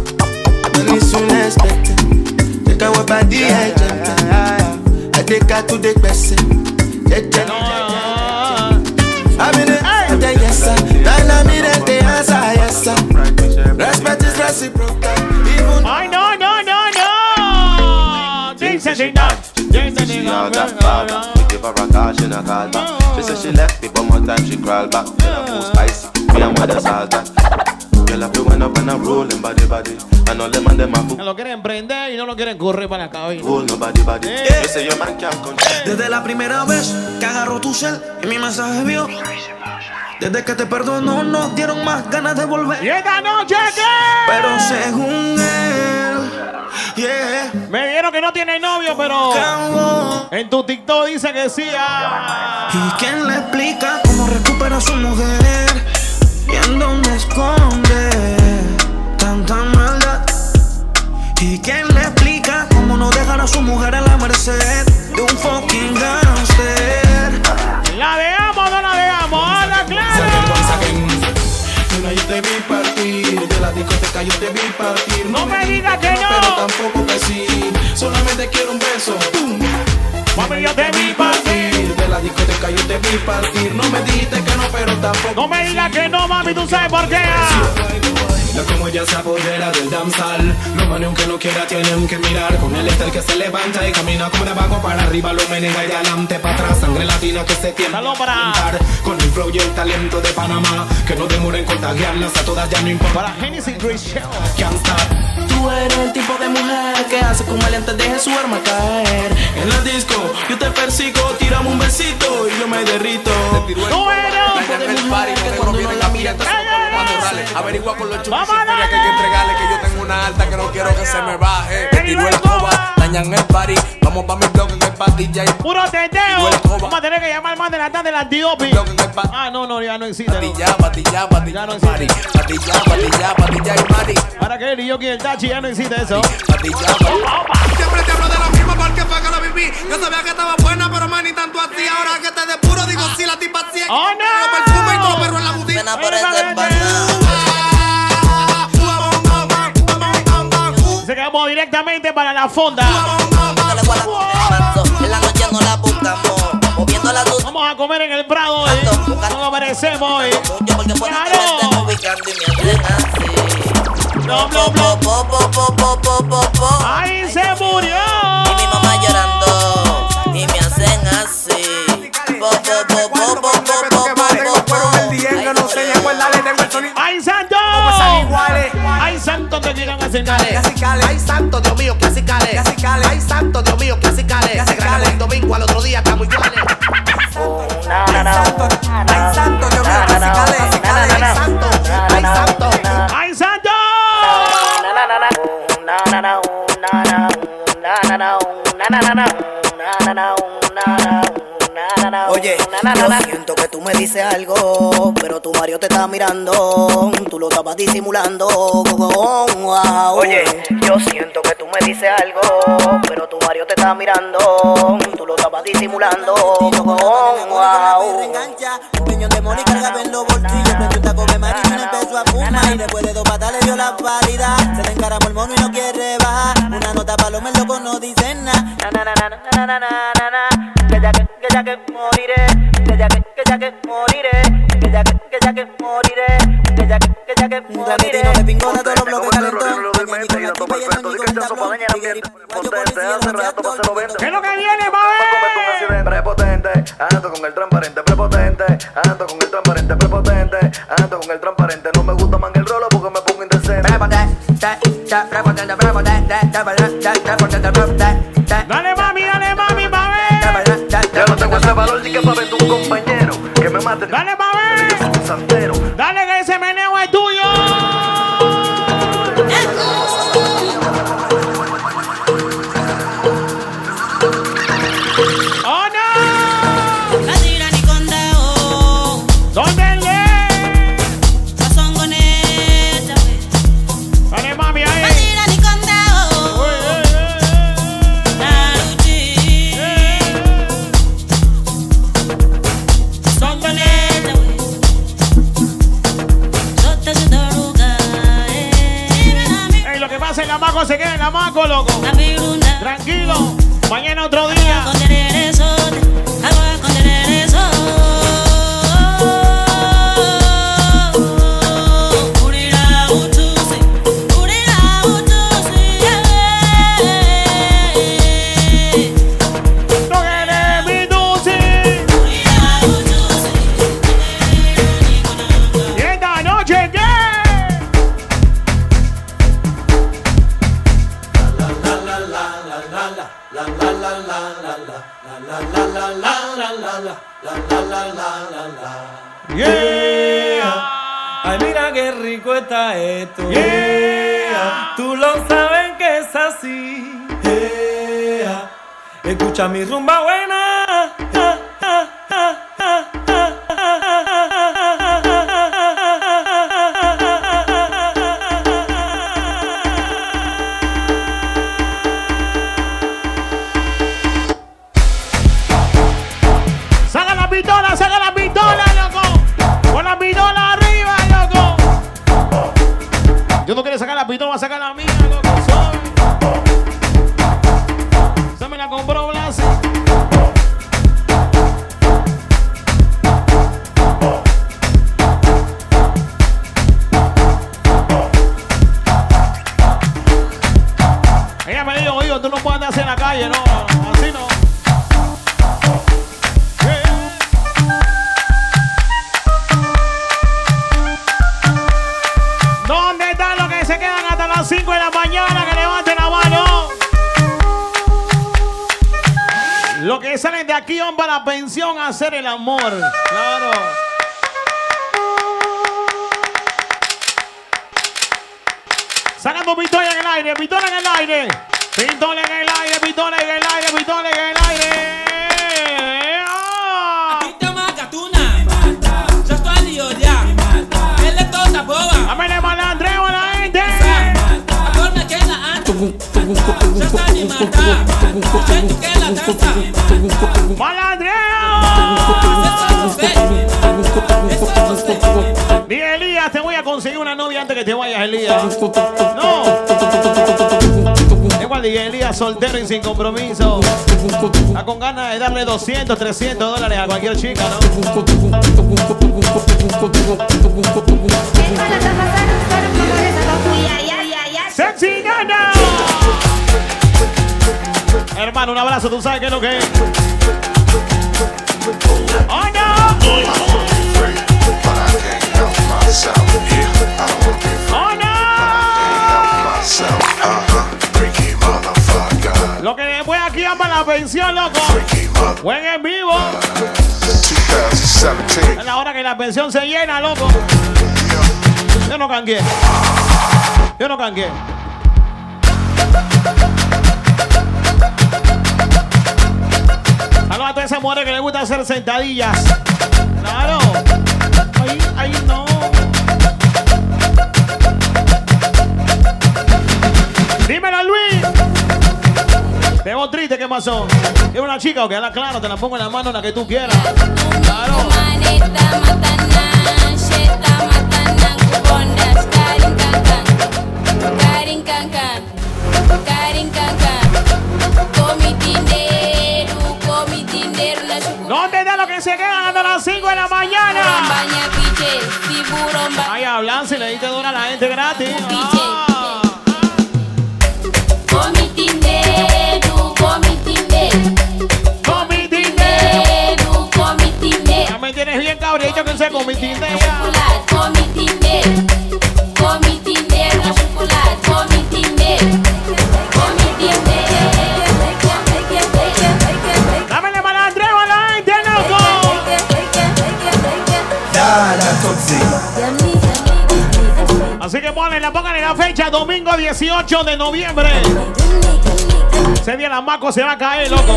Ay, no. Dice give her a call, she not call back. She said she left me, but more time she crawl back. Then I put spicy, me and mother salt that. Girl, I feel went up and I'm rolling body. And all them and them are lo quieren prender y no lo quieren correr para la cabina. Nobody. You say your man can't control. Desde la primera vez que agarró tu cel y mi mensaje vio. Desde que te perdonó nos dieron más ganas de volver. ¿Y esta noche qué? Pero según él, yeah. Me dijeron que no tiene novio, pero en tu TikTok dice que sí. ¿Y quién le explica cómo recupera a su mujer? ¿Y en dónde esconde tanta maldad? ¿Y quién le explica cómo no dejar a su mujer a la merced de un fucking gangster? ¿La dejamos o no la dejamos? ¡Habla claro! Nena, yo te vi partir, de la discoteca yo te vi partir. No me digas que no, pero tampoco que sí. Solamente quiero un beso. Mami, yo te vi partir, de la discoteca yo te vi partir. No me dijiste que no, pero tampoco. No me digas que no, mami, tú sabes por qué. De cómo ella se apodera del danzal. Los manes aunque no quiera tienen que mirar. Con él está el que se levanta y camina como de abajo para arriba. Lo menea y de adelante para atrás. Sangre latina que se tiende a calentar. Con el flow y el talento de Panamá. Que no demoren en contagiarlas a todas, ya no importa. Para Genesis Chris Show. Can't stop. Tú eres el tipo de mujer que hace que un maleante deje su arma caer. En la disco, yo te persigo, tirame un besito y yo me derrito. ¡No era! Averigua con los chulos que hay que entregarle, que yo tengo una alta que no quiero que se me baje. Te tiro el escoba, dañan el party. Vamos pa' mi blog en el patilla y puro teteo. Vamos a tener que llamar más de la tarde del antiopi. Ah, no, ya no existe. Patilla, patilla, patilla, no existe. Patilla, patilla, patilla y mari. Para que el yo y el tachi ya no existe eso. Patilla, siempre te hablo de lo mismo porque fue que lo viví. Yo sabía que estaba buena, pero man, ni tanto así. Ahora que te depuro, digo si la tipa así. ¡Oh, no! Los perfumes y todos los perros en la boutique. Pena por ese banana. Se quedamos directamente para la fonda. En la noche no la buscamos. Moviendo la luz. Vamos a comer en el Prado, no lo merecemos, Porque por ahí me estén ubicando y me hacen así. ¡Ahí se murió! Y mi mamá llorando. Y me hacen así. ¡Ay, santo! ¡Ay, santo! Te llegan a hacer ¡Ay, santo, Dios mío, clasicales! ¡Ay, santo, Dios mío, clasicales! Se grabó el domingo, al otro día estamos iguales. ¡Ay, santo, Dios mío, clasicales! ¡Ay, santo! ¡Ay, santo! ¡Ay, santo! Oye, yo siento que tú me dices algo, pero tu marido te está mirando, tú lo estabas disimulando. Oye, yo siento que tú me dices algo, pero tu marido te está mirando, tú lo estabas disimulando. Un peñón de Mónica cargaba en los bolsillos, prendió un taco de marina, empezó a fumar y después de 2 patas le dio la pálida. Se le encaramó el mono y no quiere bajar. Una nota para los locos no dicen nada. Que ya que moriré, que ya que moriré, que ya que moriré, que ya que moriré. Un clandestino le pingó a todos los bloques calentó. ¿Qué es lo que viene, mami? Prepotente, ando con el transparente, prepotente, ando con el transparente, prepotente, ando con el transparente. No me gusta man el rolo porque me pongo indecente. Dale mami, mami. Ya no tengo ese valor ni que pa' ver tu compañero que me mate. Dale mami. Yo soy un santero. Dale que ese meneo es tuyo. ¡Oh, no! La tira ni condao. ¿Dónde le? Sazongoneta, güey. Dale mami ahí. La tira ni condao. Naruchi. Sazongoneta, güey. Sota su droga, Ey, lo que pasa en la maco se queda en la maco, loco. Tranquilo. Mañana otro día. Y esta noche, ¿qué? Yeah. Ay, mira qué rico está esto. Yeah. Tú lo sabes que es así. Yeah. Escucha mi rumba buena. Saca la pistola, loco. Con la pistola arriba, loco. Yo no quiero sacar la pistola, voy a sacar la mía, loco. Se me la compró Blasi. que salen de aquí van para la pensión a hacer el amor. Claro. Sacando pistola en el aire, pistola en el aire. Pistola en el aire, pistola en el aire, pistola en el aire. Aquí te maca, tuna. Yo estoy lío ya. Él le toca boba. Dame malandreo a la gente. Ahora que la antes. Ya está ni matar. Gente que la danza. ¡Malandreo! Ni Elías, te voy a conseguir una novia antes que te vayas, Elías. No. Igual dije Elías, soltero y sin compromiso. Está con ganas de darle 200, 300 dólares a cualquier chica, ¿no? ¡Sexy Gana! Hermano, un abrazo, tú sabes qué es lo que es. ¡Oh, no! ¡Oh, no! Lo que después aquí llama la pensión, loco. Buen en vivo. Es la hora que la pensión se llena, loco. Yo no cangué. Yo no cangué. Saludos a todas esas mujeres que les gusta hacer sentadillas. Claro. Ahí no. Dímelo, Luis. Te veo triste, ¿qué pasó? ¿Es una chica o qué? Habla claro, te la pongo en la mano la que tú quieras. Claro. ¿Dónde está lo que se quedan a las 5 de la mañana? Ay, hablan si le diste dura a la gente gratis. Ya me tienes bien cabrito que se comitinde ya. Dámele malandreo a la gente, loco. Así que pónganle la fecha, domingo 18 de noviembre. Ese día la Maco se va a caer, loco.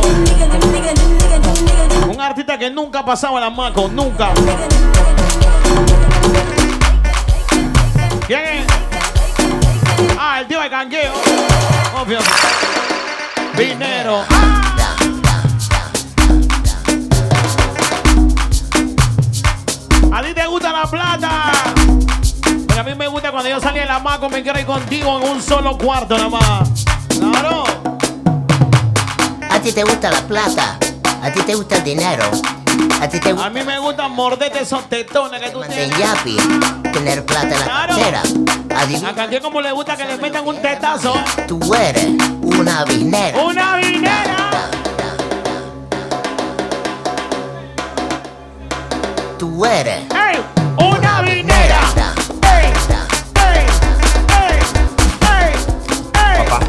Un artista que nunca ha pasado a la Maco, nunca. ¿Quién es? Ah, el tío de canqueo. Obvio. Dinero. ¿A ti te gusta la plata? Porque a mí me gusta cuando yo salí de la Maco, me quiero ir contigo en un solo cuarto nada más. Claro. A ti te gusta la plata, a ti te gusta el dinero, a ti te gusta... A mí me gusta morderte esos tetones que tú tienes. Yapi, tener plata en la cartera. A Canqué como le gusta que le metan un tetazo. Tú eres una vinera. ¡Una vinera! Tú eres... ¡Ey! ¡Una vinera! ¡Ey! ¡Ey! ¡Ey! ¡Ey! Papá.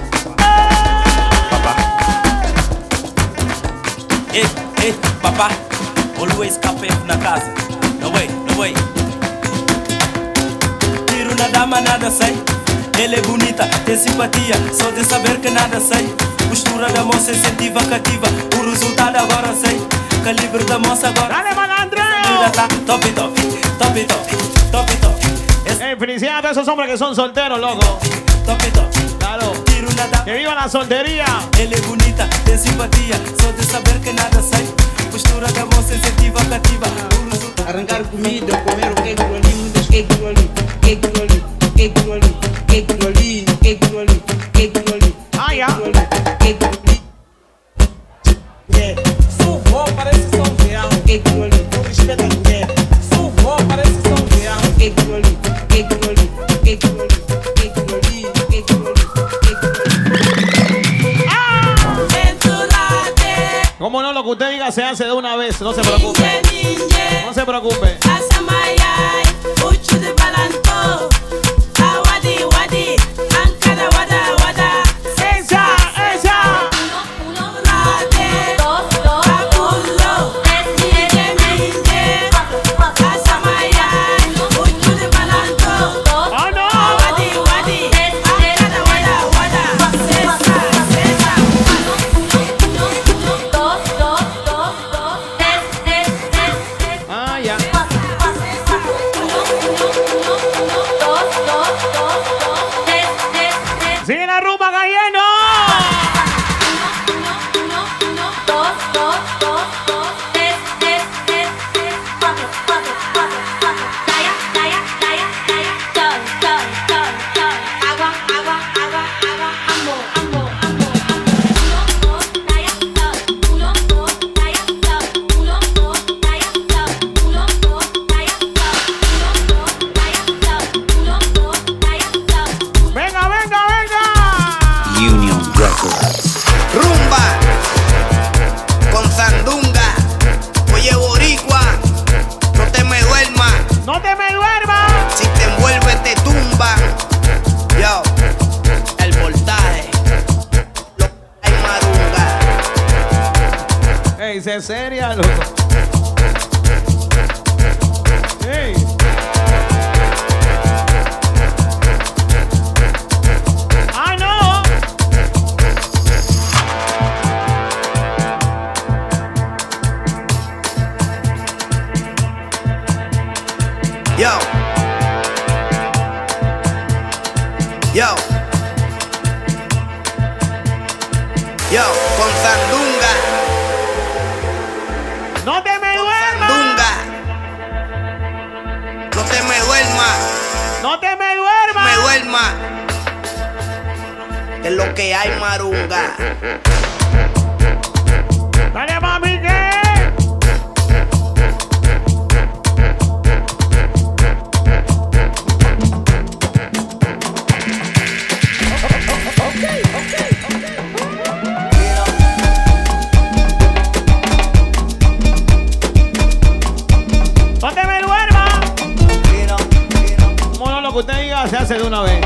Papá, always café na casa. No way. Tiro una dama, nada sei. Ela é bonita, tem simpatia, só de saber que nada sei. Postura da moça incentiva, cativa. O resultado agora sei. Calibre da moça agora. Dale, malandro! Top. Felicidades a todos esos hombres que son solteros, loco. Top. Claro. Que viva la soltería. Ela é bonita, tem simpatia, só de saber que nada sei. Postura da moça incentiva, cativa. Arrancar comida, comer o queijo ali, muitos queijos ali. Ah, ya. Suvó parece São Real. Queijo ali, todo respeito à mulher. Suvó parece São Real. Queijo ali. Como no, lo que usted diga se hace de una vez, no se preocupe. No se preocupe. Esa. ponte seria, loco. Hey. ¡Ay, no! Yo. Yo. Yo, con Sandunga. ¡No te me duermas! Sandunga. No te me duermas. ¡No te me duermas! Me duermas. Es lo que hay, marunga. Dale, mami, ¿qué? ¡No te me duermas! Bueno, lo que usted diga se hace de una vez.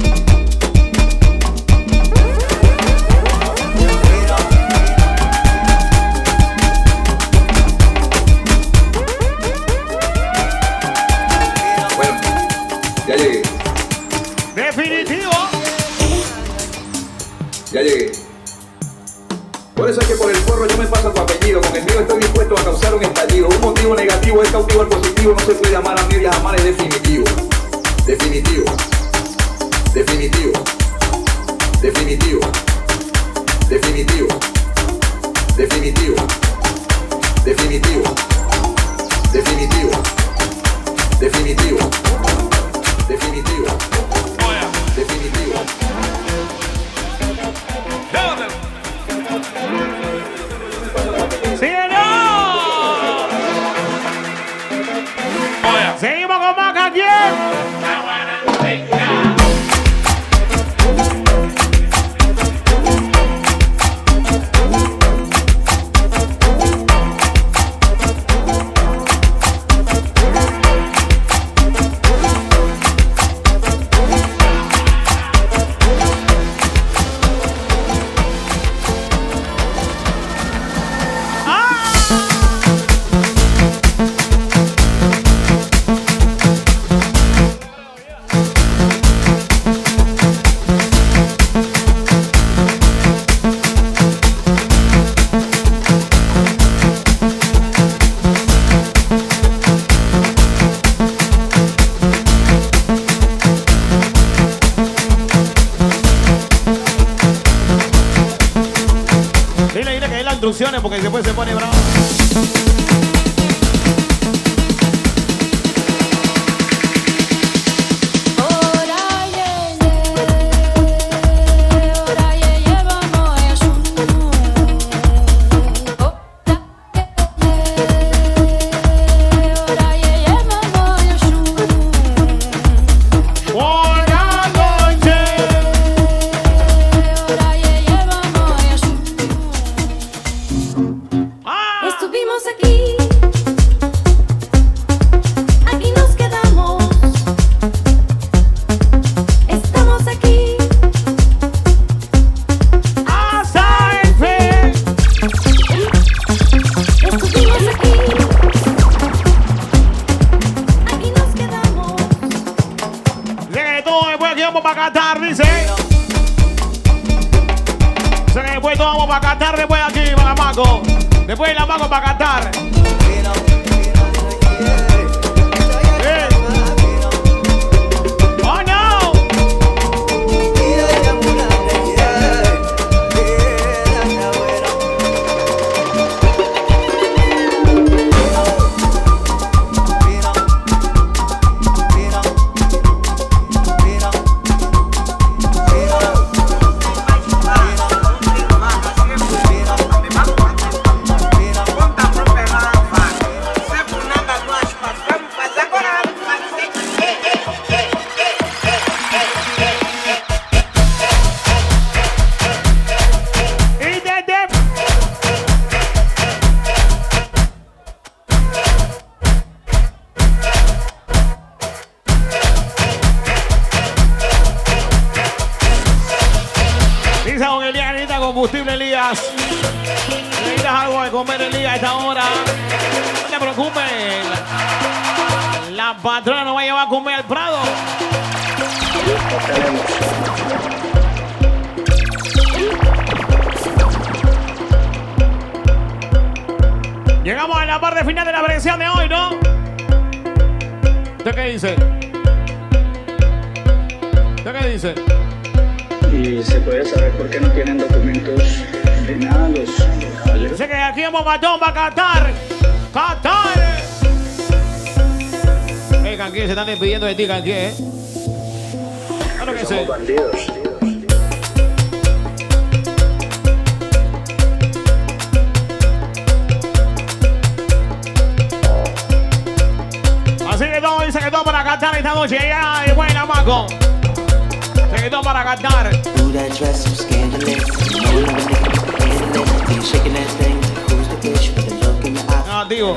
Bueno, ya llegué. Definitivo. Ya llegué. Por eso es que por el forro yo me paso tu apellido. Con el mío estoy dispuesto a causar un estallido. Un motivo negativo es cautivo al positivo. No se puede amar a medias, amar es definitivo. Definitivo. Definitivo. Definitivo. Definitivo. Definitivo. Definitivo. Definitivo. Definitivo. Definitivo. Definitivo. Seguimos con más aquí. Dile que hay las instrucciones porque después se pone bravo. Estuvimos aquí, aquí nos quedamos. Estamos aquí hasta el fin. Estuvimos aquí, aquí nos quedamos. Llegue todo, después aquí vamos para Qatar, dice. Después todos vamos para Qatar, después aquí para la Maco. Después la Maco para Qatar. ¡Oh, no! esta hora. No te preocupes. La patrona nos va a llevar a comer al Prado. Llegamos a la parte final de la versión de hoy, ¿no? ¿Usted qué dice? ¿Usted qué dice? Y se puede saber por qué no tienen documentos de nada los caballeros. Dice que aquí hemos matado para Qatar. ¡Qatar! Canqué, se están despidiendo de ti, Canqué, ¿eh? Claro que somos bandidos. Así que todo dice que todo para Qatar esta noche. Ya, y buena, Maco. Se quedó para Qatar. Ah, tío.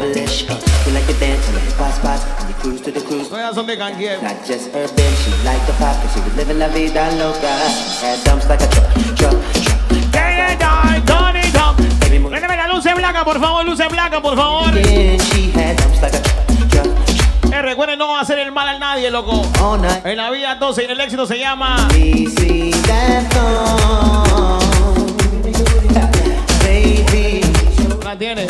Todas son de Canquier. Préndeme la luz blanca, por favor, luz blanca, por favor. Recuerden no hacer el mal a nadie, loco. En la vida entonces el éxito se llama ¿la tienes?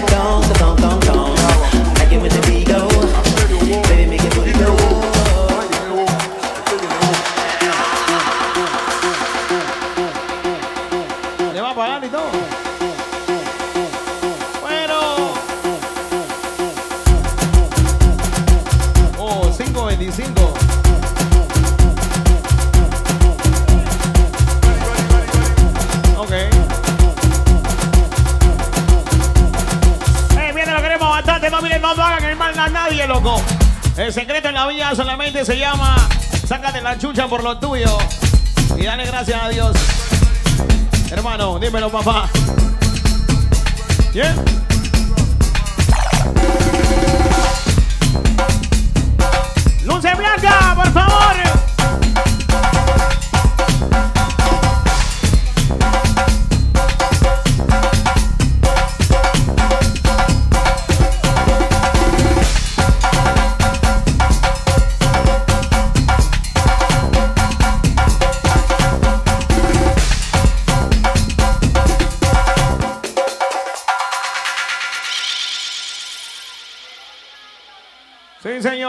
Le va a pagar y todo. Bueno. 5.25. Ok. Viene, lo queremos bastante. No miren, no hagan el mal a nadie, loco. El secreto en la vida solamente se llama sácate la chucha por lo tuyo y dale gracias a Dios. Hermano, dímelo, papá. ¿Bien? Luces blancas, por favor. Sí, señor.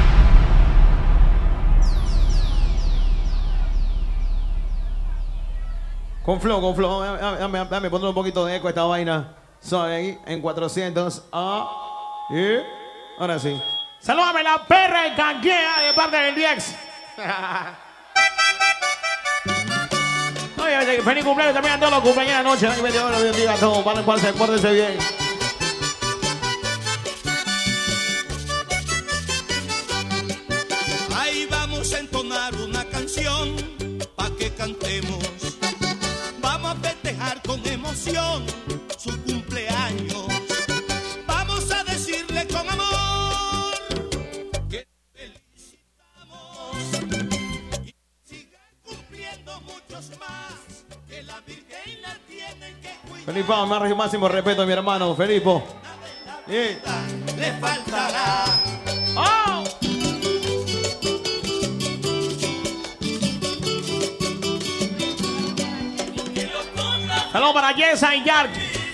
Con flow. Dame poner un poquito de eco a esta vaina. Soy ahí en 400. Y ahora sí. Salúdame la perra en Canquea de parte del Diex. Oye, feliz cumpleaños también a todos los cumpleaños de la noche. Que Dios los bendiga a todos. Acuérdense bien. Ahí vamos a entonar una canción pa' que cantemos. Vamos a festejar con emoción su cumpleaños. Vamos a decirle con amor que felicitamos y siga cumpliendo muchos más que la Virgen la tiene que cuidar. Felipe, máximo respeto a mi hermano, Felipe. Le faltará. ¡Oh! Saludos para Yesa y Yark.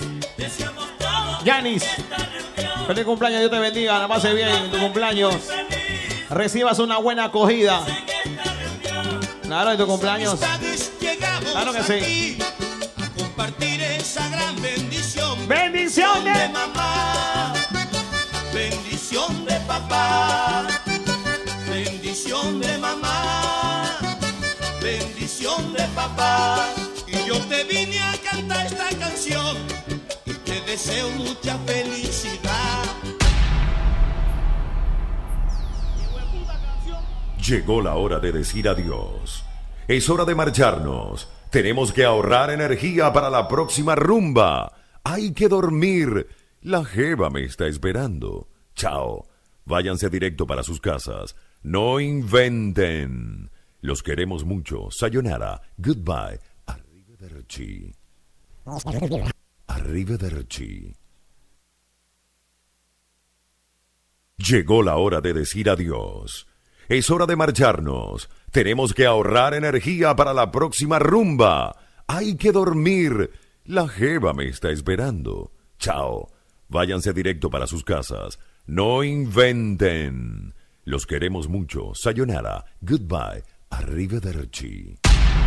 Yanis. Feliz cumpleaños, Dios te bendiga. La pase bien en tu cumpleaños. Recibas una buena acogida. Claro, en tu cumpleaños. Claro que sí. A compartir esa gran bendición. Bendición de mamá. Bendición de papá. Bendición de mamá. Bendición de papá. Y yo te vine a cantar esta canción y te deseo mucha felicidad. Llegó la hora de decir adiós. Es hora de marcharnos. Tenemos que ahorrar energía para la próxima rumba. Hay que dormir. La jeva me está esperando. Chao. Váyanse directo para sus casas. No inventen. Los queremos mucho. Sayonara. Goodbye. Arrivederci. Llegó la hora de decir adiós. Es hora de marcharnos. Tenemos que ahorrar energía para la próxima rumba. Hay que dormir. La jeva me está esperando. Chao. Váyanse directo para sus casas. No inventen. Los queremos mucho. Sayonara. Goodbye. Arrivederci.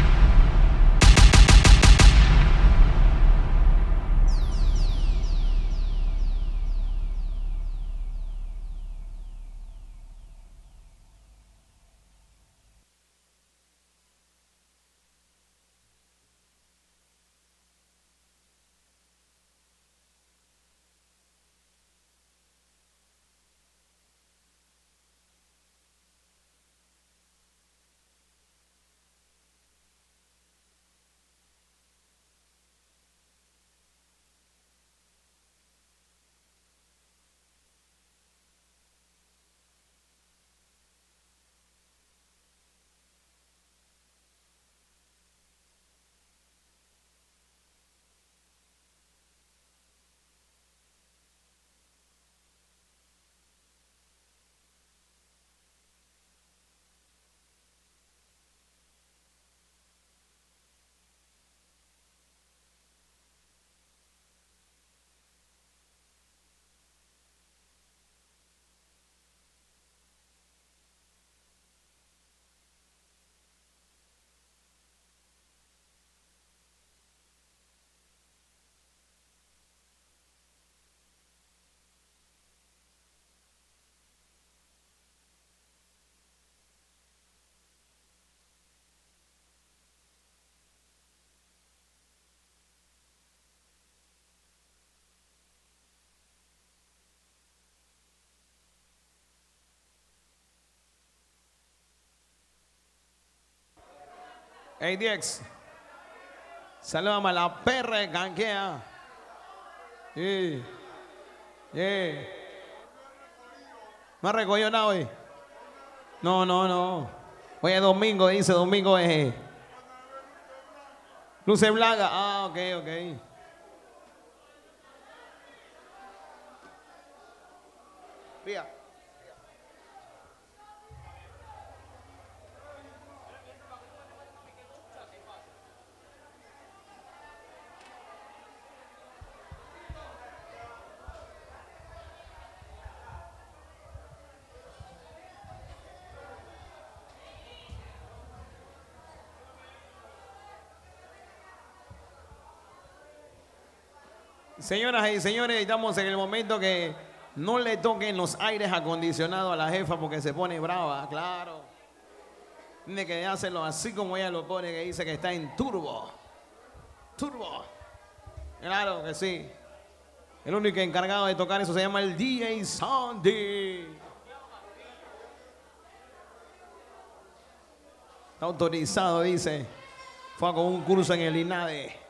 Hey, Diex. Saludame a la perra de Canquea. Sí. ¿No recogió nada hoy? No. Hoy es domingo, dice. Domingo es Luce Blanca. Ah, ok. Mira. Señoras y señores, estamos en el momento que no le toquen los aires acondicionados a la jefa porque se pone brava, claro. Tiene que hacerlo así como ella lo pone, que dice que está en turbo. Turbo. Claro que sí. El único encargado de tocar eso se llama el DJ Sandy. Está autorizado, dice. Fue con un curso en el INADE.